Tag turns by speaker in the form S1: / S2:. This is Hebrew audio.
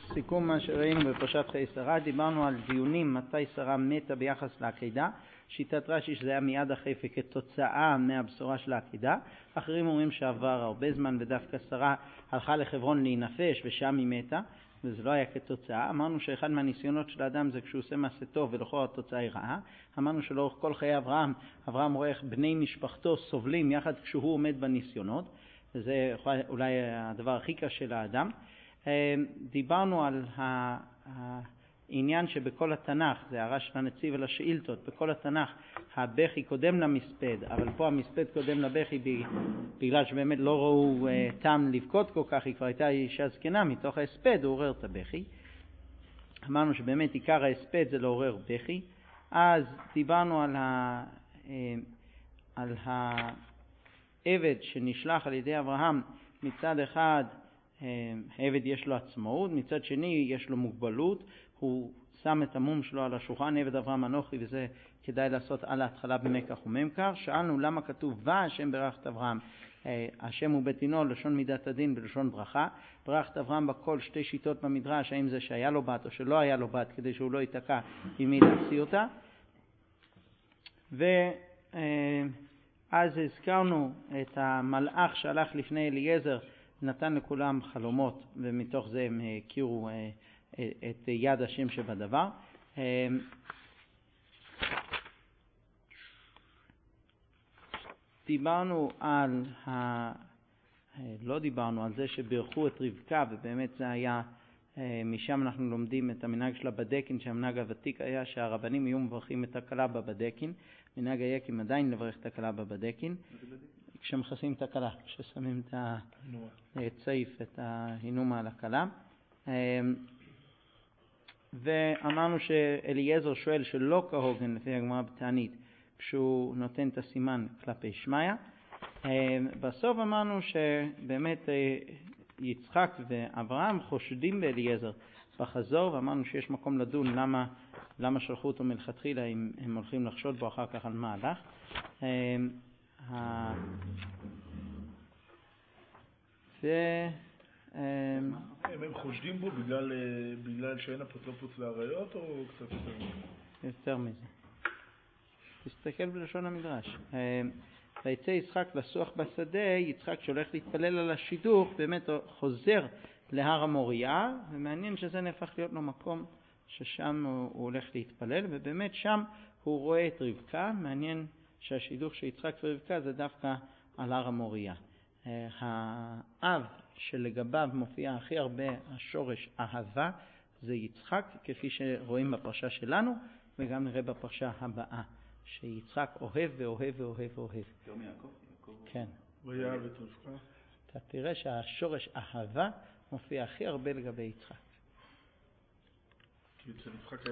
S1: סיכום מה שראינו בפרשת חיי שרה, דיברנו על דיונים מתי שרה מתה ביחס לעקדה. שיטת רש"י שזה היה מיד אחרי וכתוצאה מהבשורה של העקדה. אחרים אומרים שעבר הרבה זמן ודווקא שרה הלכה לחברון להינפש ושם היא מתה, וזה לא היה כתוצאה. אמרנו שאחד מהניסיונות של האדם זה כשהוא עושה מעשה טוב ולכאורה התוצאה היא רעה. אמרנו שלאורך כל חיי אברהם רואה איך בני משפחתו סובלים יחד כשהוא עומד בניסיונות, וזה אולי הדבר הכי קשה לאדם. דיברנו על העניין שבכל התנ"ך, זה הערה של הנציב על השאילתות, בכל התנ"ך הבכי קודם למספד, אבל פה המספד קודם לבכי בגלל שבאמת לא ראו טעם לבכות כל כך, היא כבר הייתה אישה זקנה, מתוך ההספד הוא עורר את הבכי. אמרנו שבאמת עיקר ההספד זה לעורר בכי. אז דיברנו על העבד שנשלח על ידי אברהם, מצד אחד העבד יש לו עצמאות, מצד שני יש לו מוגבלות, הוא שם את המום שלו על השולחן, עבד אברהם אנוכי, וזה כדאי לעשות על ההתחלה במקח וממכר. שאלנו למה כתוב והשם ברך את אברהם, השם הוא ביתינו, לשון מידת הדין בלשון ברכה. ברך את אברהם בכל שתי שיטות במדרש, האם זה שהיה לו בת או שלא היה לו בת, כדי שהוא לא ייתקע עם מי להשיא אותה. אז הזכרנו את המלאך שהלך לפני אליעזר, נתן לכולם חלומות, ומתוך זה הם הכירו את יד השם שבדבר. דיברנו לא דיברנו על זה שברכו את רבקה, ובאמת זה היה, משם אנחנו לומדים את המנהג של הבדקין, שהמנהג הוותיק היה שהרבנים היו מברכים את הכלה בבדקין. מנהג היקים עדיין לברך את הכלה בבדקין. כשמכסים את הכלה, כששמים את הצעיף, את ההינומה על הכלה. ואמרנו שאליעזר שואל שלא כהוגן לפי הגמרא בתענית, כשהוא נותן את הסימן כלפי שמיה. בסוף אמרנו שבאמת יצחק ואברהם חושדים באליעזר בחזור, ואמרנו שיש מקום לדון למה שלחו אותו מלכתחילה אם הם הולכים לחשוד בו אחר כך על מה הלך.
S2: הם חושדים בו בגלל שאין אפוטרופוס לעריות או קצת יותר מזה?
S1: יותר מזה. תסתכל בלשון המדרש. ויצא יצחק לסוח בשדה, יצחק שהולך להתפלל על השידוך, באמת חוזר להר המוריה, ומעניין שזה נהפך להיות לו מקום ששם הוא הולך להתפלל, ובאמת שם הוא רואה את רבקה. מעניין שהשידוך של יצחק ורבקה זה דווקא על הר המוריה. האב שלגביו מופיע הכי הרבה השורש אהבה זה יצחק, כפי שרואים בפרשה שלנו, וגם נראה בפרשה הבאה, שיצחק אוהב ואוהב ואוהב ואוהב.
S3: יום יעקב?
S1: כן.
S2: ויאהב את רבקה.
S1: אתה תראה שהשורש אהבה מופיע הכי הרבה לגבי יצחק.
S2: כי אצל יצחק